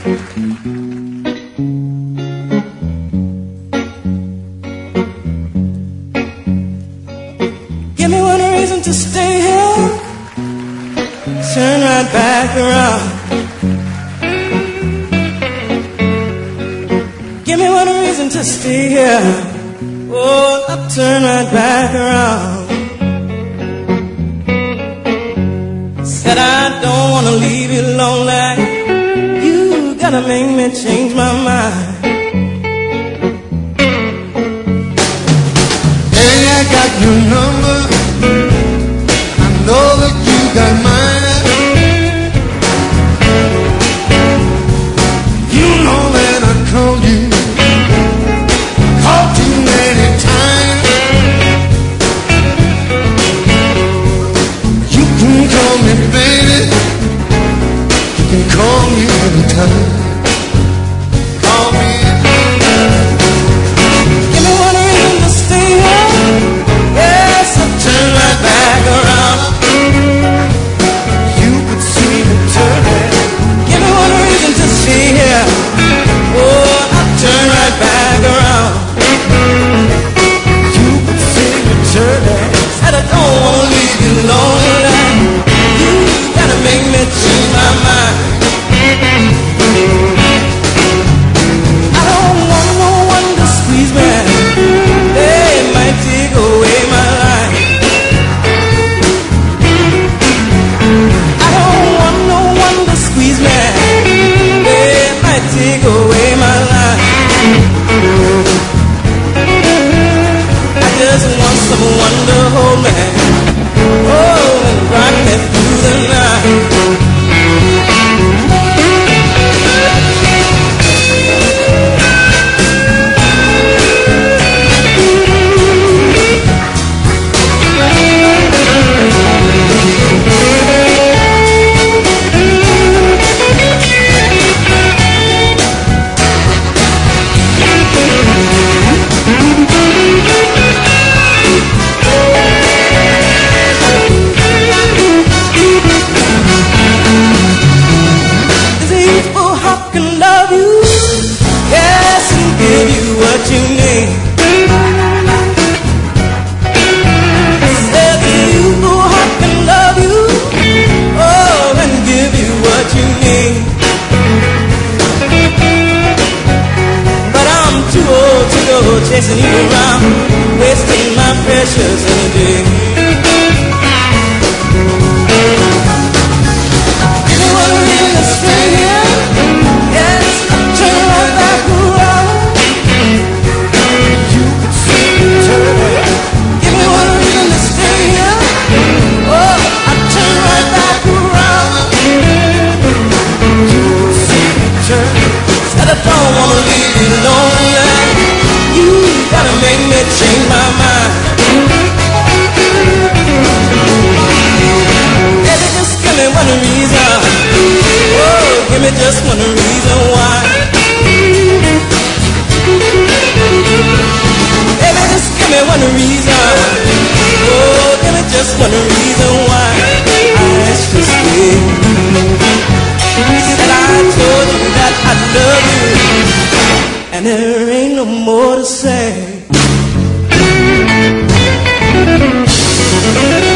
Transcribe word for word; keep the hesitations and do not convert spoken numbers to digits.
Give me one reason to stay here. Turn right back around. Give me one reason to stay here. Oh, I'll turn right back around. Said I don't wanna leave you lonely. You gotta make me change my mind. Hey, I got your number. I know that you got mine. You know that I called you, called you many times. You can call me baby, you can call me anytime. Call me. Give me one reason to stay here. Yes, I'll turn right back around. You could see me turning. Give me one reason to stay here. Oh, I'll turn right back around. You could see me turning. Said I don't wanna leave you lonely. You gotta make me change my mind. I don't want no one to squeeze me. They might take away my life. I don't want no one to squeeze me. They might take away my life. I just want someone to hold me. Oh, and rock me through the night. Chasing you around, wasting my precious energy. Give me one reason to stay here. Yes, I'll turn right back around. You could see me turning. Give me one reason to stay here. Oh, I'll turn right back around. You could see me turning. Said I don't wanna leave you lonely. You gotta make me change my mind. Baby, just give me one reason. Oh, give me just one reason why. Baby, just give me one reason. Oh, give me just one reason why I asked you to stay. Said I told you that I love you, and there ain't no more to say.